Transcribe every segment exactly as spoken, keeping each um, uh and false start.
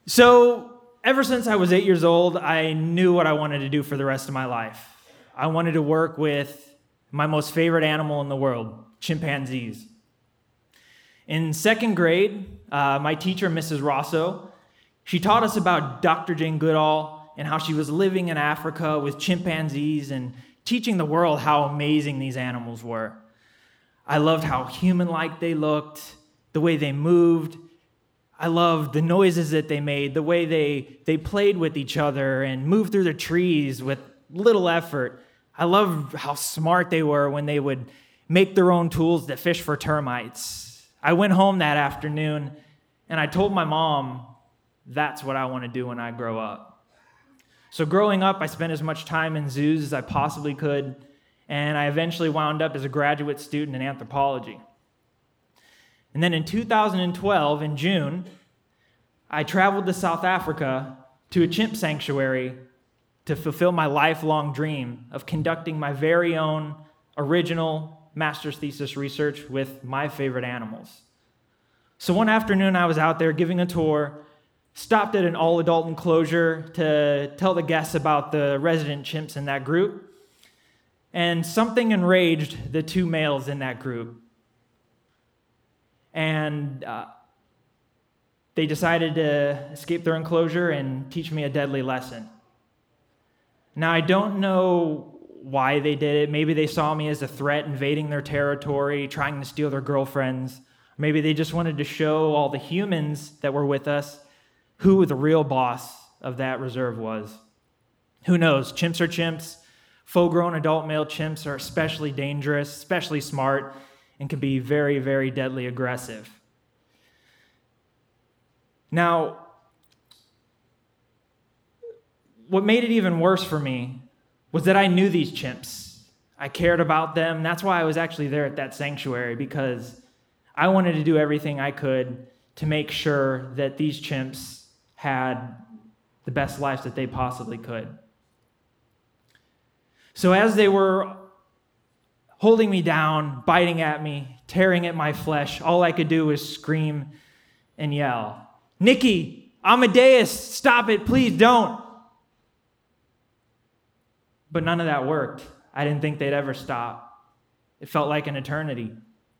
So ever since I was eight years old, I knew what I wanted to do for the rest of my life. I wanted to work with my most favorite animal in the world, chimpanzees. In second grade, uh, my teacher, Missus Rosso, she taught us about Doctor Jane Goodall and how she was living in Africa with chimpanzees and teaching the world how amazing these animals were. I loved how human-like they looked, the way they moved. I loved the noises that they made, the way they, they played with each other and moved through the trees with little effort. I loved how smart they were when they would make their own tools to fish for termites. I went home that afternoon and I told my mom, that's what I want to do when I grow up. So growing up, I spent as much time in zoos as I possibly could, and I eventually wound up as a graduate student in anthropology. And then in two thousand twelve, in June, I traveled to South Africa to a chimp sanctuary to fulfill my lifelong dream of conducting my very own original master's thesis research with my favorite animals. So one afternoon, I was out there giving a tour, stopped at an all-adult enclosure to tell the guests about the resident chimps in that group, and something enraged the two males in that group. And uh, they decided to escape their enclosure and teach me a deadly lesson. Now, I don't know why they did it. Maybe they saw me as a threat invading their territory, trying to steal their girlfriends. Maybe they just wanted to show all the humans that were with us who the real boss of that reserve was. Who knows? Chimps are chimps. Full-grown adult male chimps are especially dangerous, especially smart, and can be very, very deadly aggressive. Now, what made it even worse for me was that I knew these chimps. I cared about them. That's why I was actually there at that sanctuary, because I wanted to do everything I could to make sure that these chimps had the best lives that they possibly could. So as they were holding me down, biting at me, tearing at my flesh, all I could do was scream and yell, "Nikki, Amadeus, stop it, please don't." But none of that worked. I didn't think they'd ever stop. It felt like an eternity.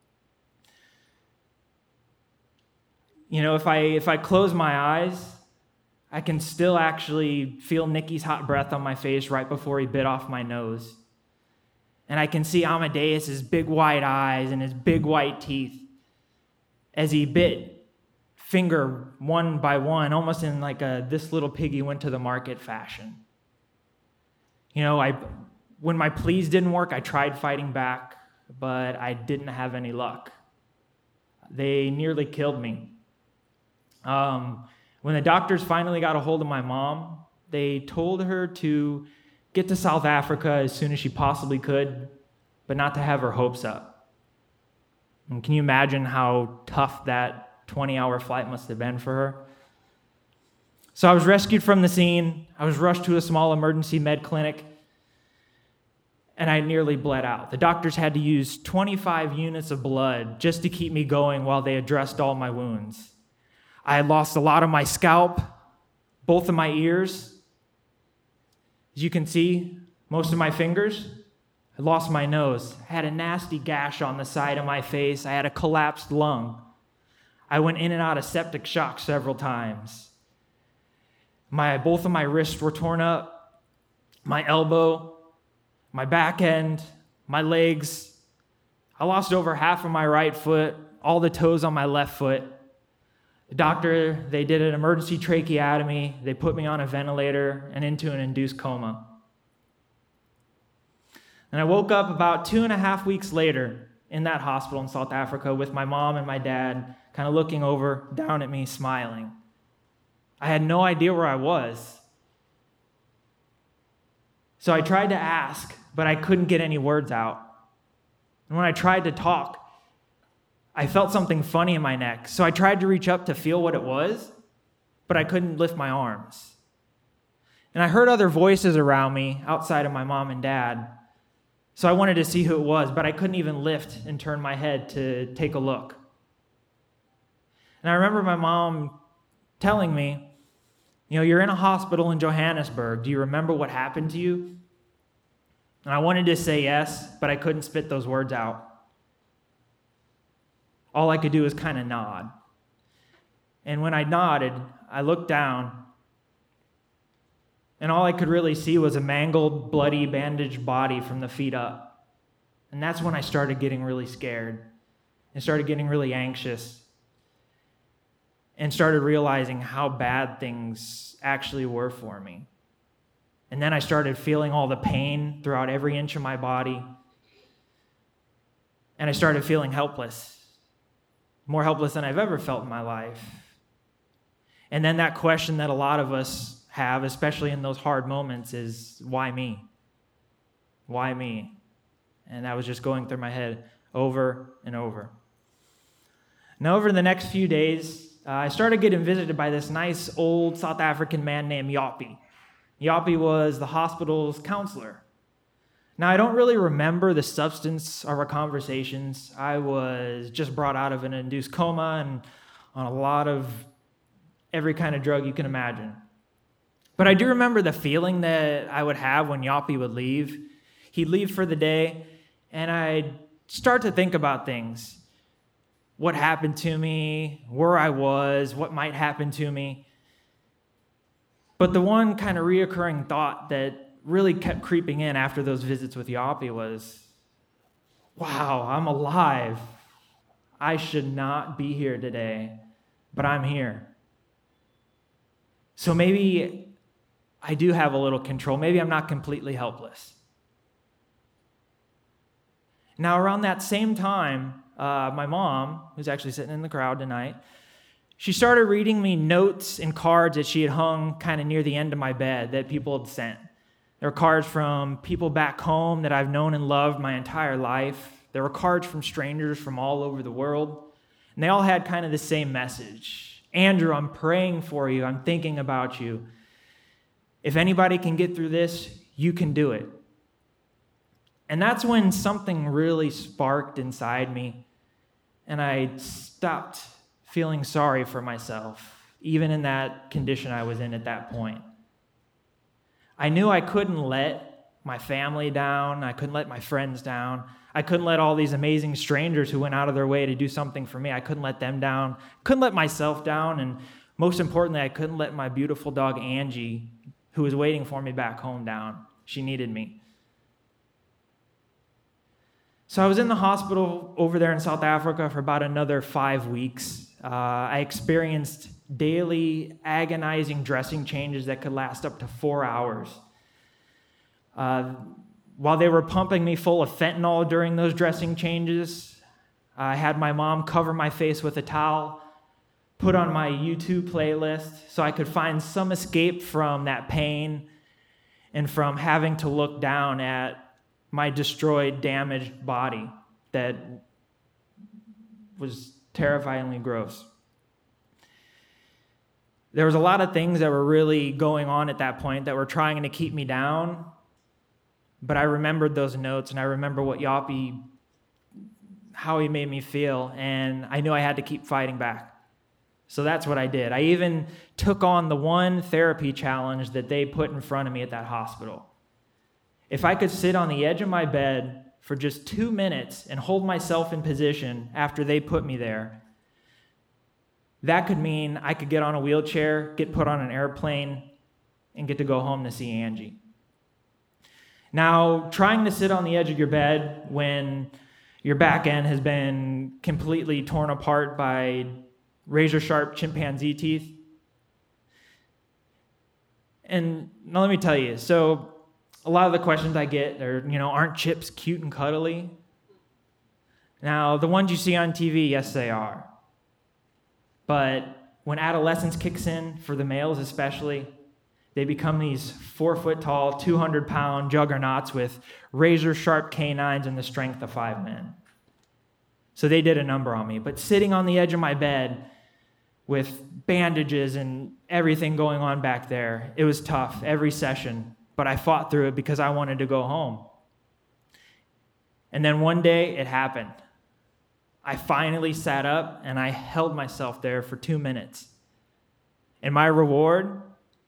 You know, if I if I close my eyes, I can still actually feel Nikki's hot breath on my face right before he bit off my nose. And I can see Amadeus's big white eyes and his big white teeth as he bit finger one by one, almost in like a this little piggy went to the market fashion. You know, I when my pleas didn't work, I tried fighting back, but I didn't have any luck. They nearly killed me. Um, when the doctors finally got a hold of my mom, they told her to get to South Africa as soon as she possibly could, but not to have her hopes up. And can you imagine how tough that twenty-hour flight must have been for her? So I was rescued from the scene. I was rushed to a small emergency med clinic, and I nearly bled out. The doctors had to use twenty-five units of blood just to keep me going while they addressed all my wounds. I had lost a lot of my scalp, both of my ears. As you can see, most of my fingers. I lost my nose. I had a nasty gash on the side of my face. I had a collapsed lung. I went in and out of septic shock several times. My, both of my wrists were torn up. My elbow, my back end, my legs. I lost over half of my right foot, all the toes on my left foot. The doctor, they did an emergency tracheotomy. They put me on a ventilator and into an induced coma. And I woke up about two and a half weeks later in that hospital in South Africa with my mom and my dad kind of looking over, down at me, smiling. I had no idea where I was. So I tried to ask, but I couldn't get any words out. And when I tried to talk, I felt something funny in my neck. So I tried to reach up to feel what it was, but I couldn't lift my arms. And I heard other voices around me outside of my mom and dad. So I wanted to see who it was, but I couldn't even lift and turn my head to take a look. And I remember my mom telling me You know, you're in a hospital in Johannesburg. Do you remember what happened to you? And I wanted to say yes, but I couldn't spit those words out. All I could do was kind of nod. And when I nodded, I looked down, and all I could really see was a mangled, bloody, bandaged body from the feet up. And that's when I started getting really scared and started getting really anxious and started realizing how bad things actually were for me. And then I started feeling all the pain throughout every inch of my body. And I started feeling helpless, more helpless than I've ever felt in my life. And then that question that a lot of us have, especially in those hard moments, is why me? Why me? And that was just going through my head over and over. Now, over the next few days, uh, I started getting visited by this nice old South African man named Yapi. Yapi was the hospital's counselor. Now, I don't really remember the substance of our conversations. I was just brought out of an induced coma and on a lot of every kind of drug you can imagine. But I do remember the feeling that I would have when Yapi would leave. He'd leave for the day, and I'd start to think about things. What happened to me, where I was, what might happen to me. But the one kind of reoccurring thought that really kept creeping in after those visits with Yapi was, wow, I'm alive. I should not be here today, but I'm here. So maybe I do have a little control. Maybe I'm not completely helpless. Now, around that same time, uh, my mom, who's actually sitting in the crowd tonight, she started reading me notes and cards that she had hung kind of near the end of my bed that people had sent. There were cards from people back home that I've known and loved my entire life. There were cards from strangers from all over the world. And they all had kind of the same message. Andrew, I'm praying for you. I'm thinking about you. If anybody can get through this, you can do it. And that's when something really sparked inside me. And I stopped feeling sorry for myself, even in that condition I was in at that point. I knew I couldn't let my family down. I couldn't let my friends down. I couldn't let all these amazing strangers who went out of their way to do something for me. I couldn't let them down. Couldn't let myself down. And most importantly, I couldn't let my beautiful dog, Angie, who was waiting for me back home, down. She needed me. So I was in the hospital over there in South Africa for about another five weeks. Uh, I experienced daily agonizing dressing changes that could last up to four hours. Uh, while they were pumping me full of fentanyl during those dressing changes, I had my mom cover my face with a towel, put on my YouTube playlist so I could find some escape from that pain and from having to look down at my destroyed, damaged body that was terrifyingly gross. There was a lot of things that were really going on at that point that were trying to keep me down, but I remembered those notes, and I remember what Yapi, how he made me feel, and I knew I had to keep fighting back. So that's what I did. I even took on the one therapy challenge that they put in front of me at that hospital. If I could sit on the edge of my bed for just two minutes and hold myself in position after they put me there, that could mean I could get on a wheelchair, get put on an airplane, and get to go home to see Angie. Now, trying to sit on the edge of your bed when your back end has been completely torn apart by razor-sharp chimpanzee teeth. And now let me tell you, so a lot of the questions I get are, you know, aren't chips cute and cuddly? Now, the ones you see on T V, yes, they are. But when adolescence kicks in, for the males especially, they become these four-foot-tall, two hundred pound juggernauts with razor-sharp canines and the strength of five men. So they did a number on me. But sitting on the edge of my bed with bandages and everything going on back there, it was tough every session. But I fought through it because I wanted to go home. And then one day, it happened. I finally sat up, and I held myself there for two minutes. And my reward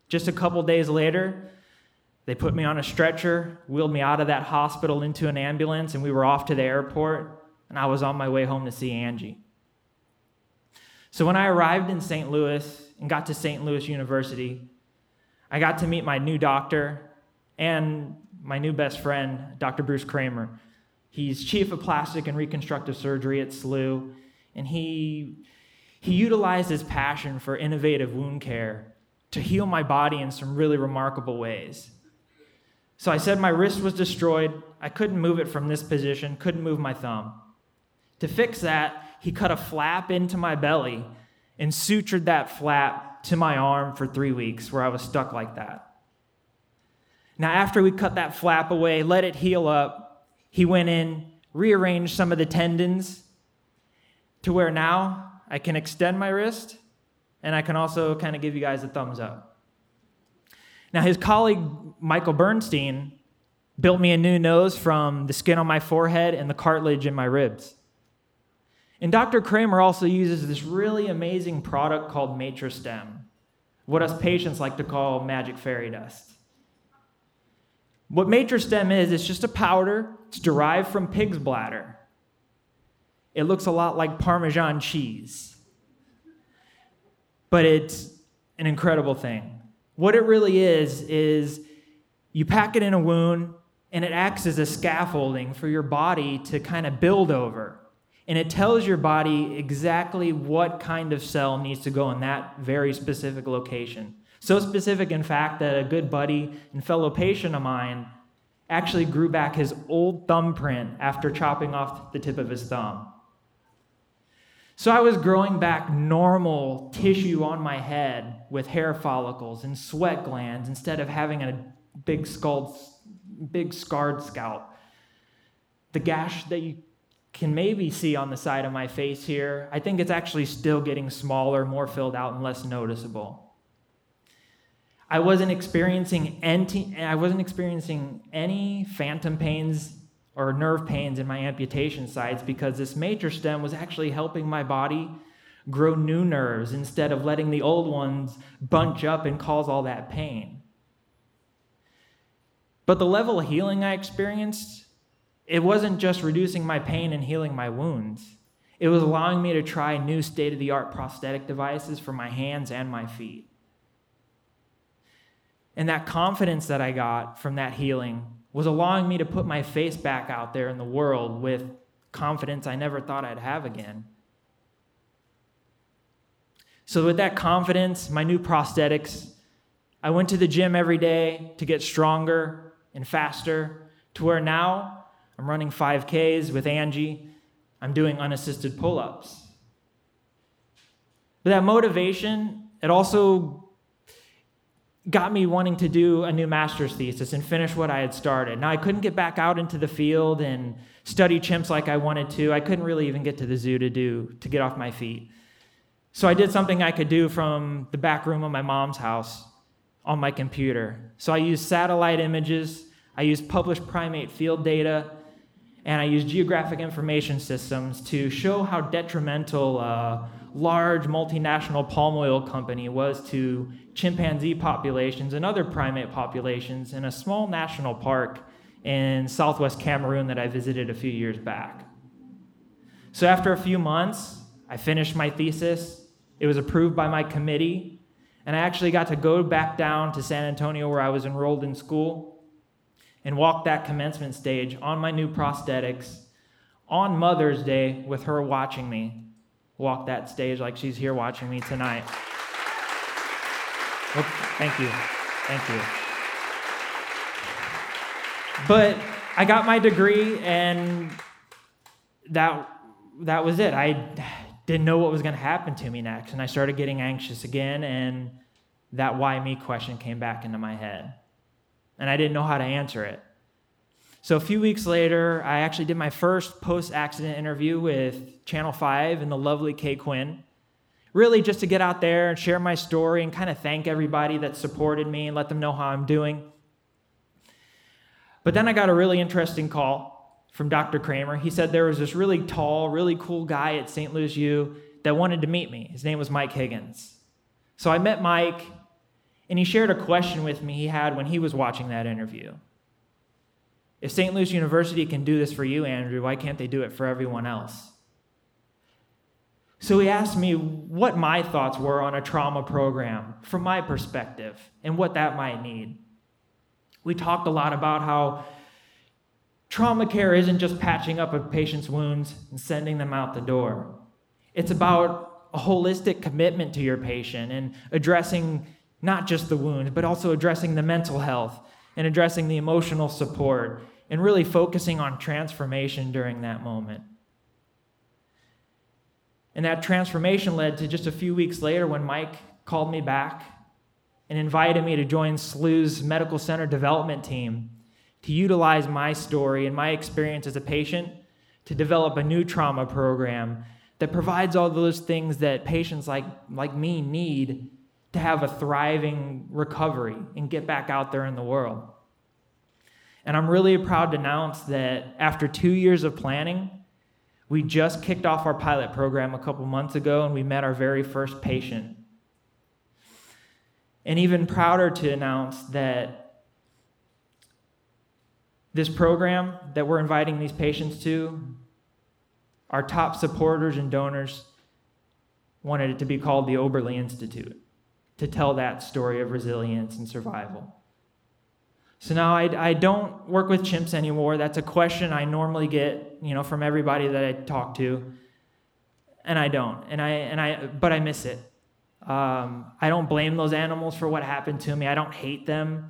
Just a couple days later, they put me on a stretcher, wheeled me out of that hospital into an ambulance, and we were off to the airport, and I was on my way home to see Angie. So when I arrived in Saint Louis and got to Saint Louis University, I got to meet my new doctor and my new best friend, Doctor Bruce Kramer. He's chief of plastic and reconstructive surgery at S L U, and he, he utilized his passion for innovative wound care to heal my body in some really remarkable ways. So I said my wrist was destroyed. I couldn't move it from this position, couldn't move my thumb. To fix that, he cut a flap into my belly and sutured that flap to my arm for three weeks where I was stuck like that. Now, after we cut that flap away, let it heal up, he went in, rearranged some of the tendons to where now I can extend my wrist, and I can also kind of give you guys a thumbs up. Now, his colleague, Michael Bernstein, built me a new nose from the skin on my forehead and the cartilage in my ribs. And Doctor Kramer also uses this really amazing product called Matrastem, what us patients like to call magic fairy dust. What Matrastem is, it's just a powder. It's derived from pig's bladder. It looks a lot like Parmesan cheese, but it's an incredible thing. What it really is, is you pack it in a wound, and it acts as a scaffolding for your body to kind of build over. And it tells your body exactly what kind of cell needs to go in that very specific location. So specific, in fact, that a good buddy and fellow patient of mine actually grew back his old thumbprint after chopping off the tip of his thumb. So I was growing back normal tissue on my head with hair follicles and sweat glands instead of having a big scald, big scarred scalp. The gash that you can maybe see on the side of my face here, I think it's actually still getting smaller, more filled out, and less noticeable. I wasn't experiencing any, I wasn't experiencing any phantom pains or nerve pains in my amputation sites because this Matrastem was actually helping my body grow new nerves instead of letting the old ones bunch up and cause all that pain. But the level of healing I experienced, it wasn't just reducing my pain and healing my wounds. It was allowing me to try new state-of-the-art prosthetic devices for my hands and my feet. And that confidence that I got from that healing was allowing me to put my face back out there in the world with confidence I never thought I'd have again. So with that confidence, my new prosthetics, I went to the gym every day to get stronger and faster to where now I'm running five Ks with Angie. I'm doing unassisted pull-ups. But that motivation, it also got me wanting to do a new master's thesis and finish what I had started. Now, I couldn't get back out into the field and study chimps like I wanted to. I couldn't really even get to the zoo to do to get off my feet. So I did something I could do from the back room of my mom's house on my computer. So I used satellite images, I used published primate field data, and I used geographic information systems to show how detrimental a large multinational palm oil company was to chimpanzee populations and other primate populations in a small national park in southwest Cameroon that I visited a few years back. So after a few months, I finished my thesis. It was approved by my committee, and I actually got to go back down to San Antonio where I was enrolled in school and walk that commencement stage on my new prosthetics on Mother's Day with her watching me walk that stage like she's here watching me tonight. Well, thank you. Thank you. But I got my degree, and that that was it. I didn't know what was going to happen to me next, and I started getting anxious again, and that why me question came back into my head. And I didn't know how to answer it. So a few weeks later, I actually did my first post-accident interview with Channel five and the lovely Kay Quinn, really just to get out there and share my story and kind of thank everybody that supported me and let them know how I'm doing. But then I got a really interesting call from Doctor Kramer. He said there was this really tall, really cool guy at Saint Louis U that wanted to meet me. His name was Mike Higgins. So I met Mike, And he shared a question with me he had when he was watching that interview. If Saint Louis University can do this for you, Andrew, why can't they do it for everyone else? So he asked me what my thoughts were on a trauma program from my perspective and what that might need. We talked a lot about how trauma care isn't just patching up a patient's wounds and sending them out the door. It's about a holistic commitment to your patient and addressing not just the wounds, but also addressing the mental health and addressing the emotional support and really focusing on transformation during that moment. And that transformation led to just a few weeks later when Mike called me back and invited me to join S L U's medical center development team to utilize my story and my experience as a patient to develop a new trauma program that provides all those things that patients like, like me need to have a thriving recovery and get back out there in the world. And I'm really proud to announce that after two years of planning, we just kicked off our pilot program a couple months ago, and we met our very first patient. And even prouder to announce that this program that we're inviting these patients to, our top supporters and donors wanted it to be called the Oberle Institute, to tell that story of resilience and survival. So now I, I don't work with chimps anymore. That's a question I normally get, you know, from everybody that I talk to, and I don't. And I and I, but I miss it. Um, I don't blame those animals for what happened to me. I don't hate them.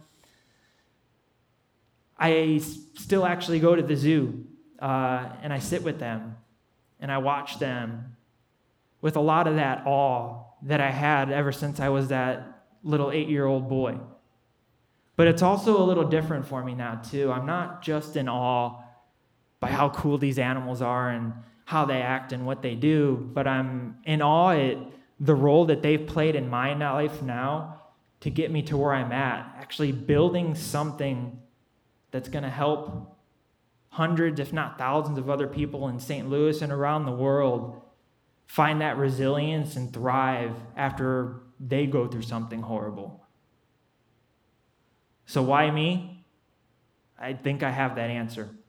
I still actually go to the zoo uh, and I sit with them and I watch them with a lot of that awe that I had ever since I was that little eight-year-old boy. But it's also a little different for me now, too. I'm not just in awe by how cool these animals are and how they act and what they do, but I'm in awe at the role that they've played in my life now to get me to where I'm at, actually building something that's going to help hundreds, if not thousands, of other people in Saint Louis and around the world find that resilience and thrive after they go through something horrible. So why me? I think I have that answer.